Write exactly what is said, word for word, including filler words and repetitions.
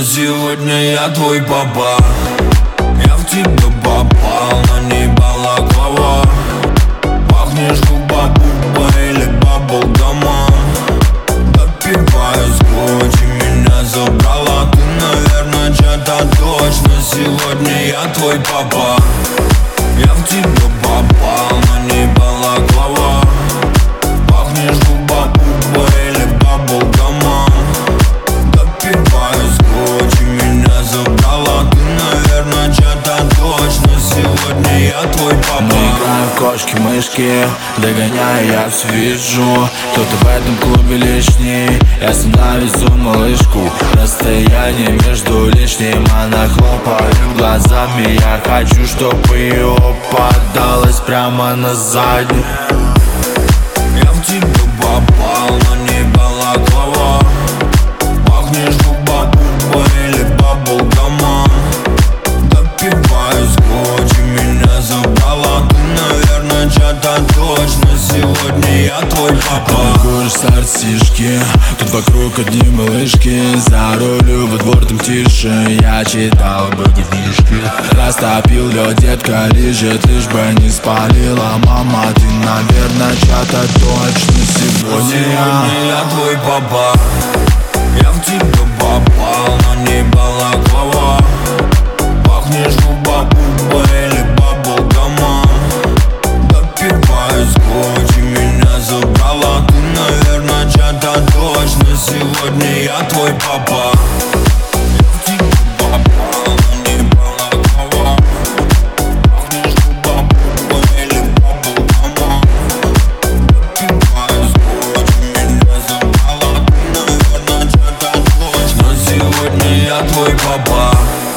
сегодня я твой папа. Я в тебя попал, на ней балаклава. Пахнешь губа-буба или баблгамом. Допиваю скотч и меня забрала. Ты, наверное, чья-то дочь, но сегодня я твой папа. Я в тебя попал, на ней балаклава. Пахнешь губа-буба или баблгамом. Допиваю скотч и меня забрала. Ты, наверное, чья-то дочь, но сегодня я твой папа. Мы играем в кошки-мышки, догоняя, я все вижу. Кто-то в этом клубе лишний, я сам навезу малышку. Расстояние между лишним, она хлопает глазами. Я хочу, чтобы ее подалась прямо на заднюю. Я в тебя попал, на ней балаклава. Пахнешь губа-буба или баблгамом. Допиваю скотч и меня забрала. Ты, наверное, чья-то дочь, но сегодня я твой папа. Курс артишки, тут вокруг одни малышки. За рулю во двор там тише, я читал бы книжки. Растопил лед, детка лежит, лишь бы не спалила. Мама, ты, наверное, чья-то дочь, но сегодня Сегодня я твой папа. Я в тебя попал, на ней балаклава. Пахнешь губа-буба или баблгамом. Допиваю скотч и меня забрала. Ты, наверное, чья-то дочь, но сегодня я твой папа. Я в тебя попал, на ней балаклава. Пахнешь губа-буба или баблгамом. Допиваю скотч и меня забрала. Ты, наверное, чья-то дочь, но сегодня я твой папа.